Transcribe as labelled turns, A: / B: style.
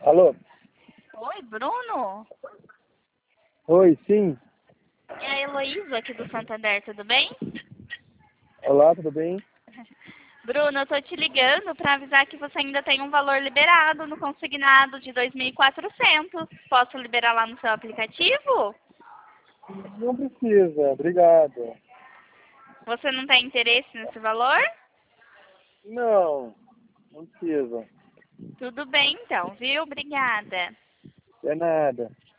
A: Alô?
B: Oi, Bruno?
A: Oi, sim.
B: É a Heloísa aqui do Santander, tudo bem?
A: Olá, tudo bem?
B: Bruno, eu tô te ligando para avisar que você ainda tem um valor liberado no consignado de 2.400. Posso liberar lá no seu aplicativo?
A: Não precisa, obrigado.
B: Você não tem interesse nesse valor?
A: Não, não precisa.
B: Tudo bem então, viu? Obrigada.
A: É nada.